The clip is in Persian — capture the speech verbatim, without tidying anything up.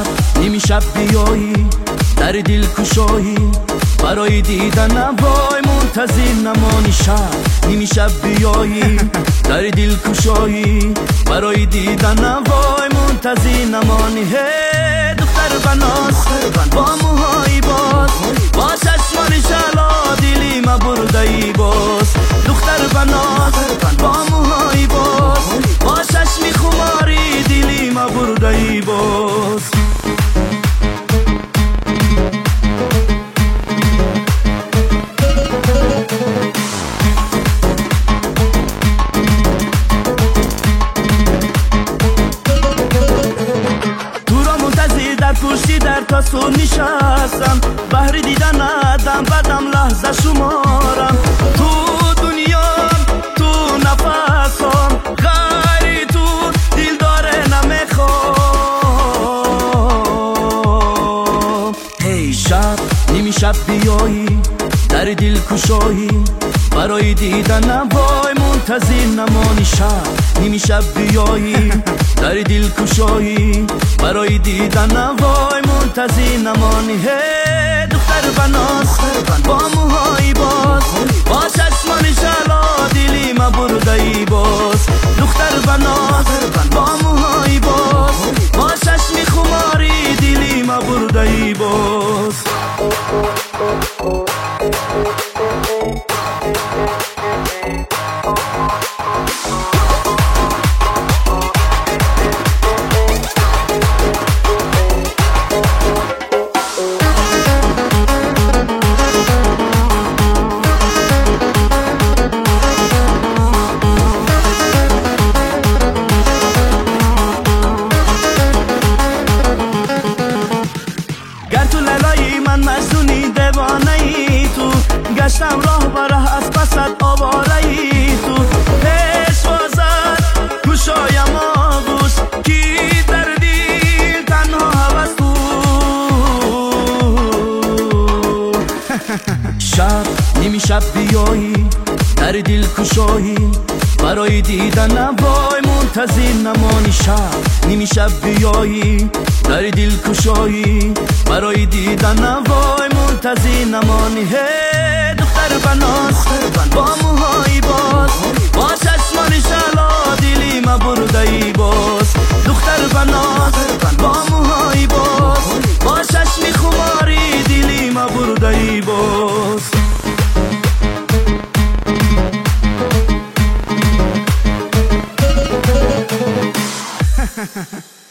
شب نیمی شب بیایی در دل کشایی برای دیدن وای منتظر نمانی شب نیمی شب بیایی در دل کشایی برای دیدن وای منتظر نمانی هی دختر بناس با موهای باز با چشمان شلا دلی ما برده ای باز دختر بناس با موهای باز با چشمی خماری دلی ما برده ای باز در کرسی در تاسو نشستم بهر دیدن آدم بدم لحظه شمارم تو دنیا تو نفسم غیری تو دل داره نمیخوام هی شب نیمی شب بیایی در دل کشایی برای دیدن وای منتظر نمانی شب نیمی شب بیایی در دل کشایی برای دیدن وای منتظر نمانی هی دختر بناس با موهای باز با چشمان شلا دلی ما برده ای باز دختر بناس با موهای باز با چشمی خماری دلی ما برده ای باز من مجنونی دیوانه ای تو گشتم راه براه از پست آواره ای تو پیش بازد گوشایم آگوش کی در دل تنها هوس تو شب نیمی شب بیایی در دل کشایی برای دیدن وای منتظر نمانی شب نیمی شب بیایی در دل کشایی برای دیدن وای منتظر نمانی هی دختر بناس با موهای باز با چشمان شلا دلی ما برده ای باز دختر بناس با موهای باز با چشمی خماری دلی ما برده ای باز Ha ha ha.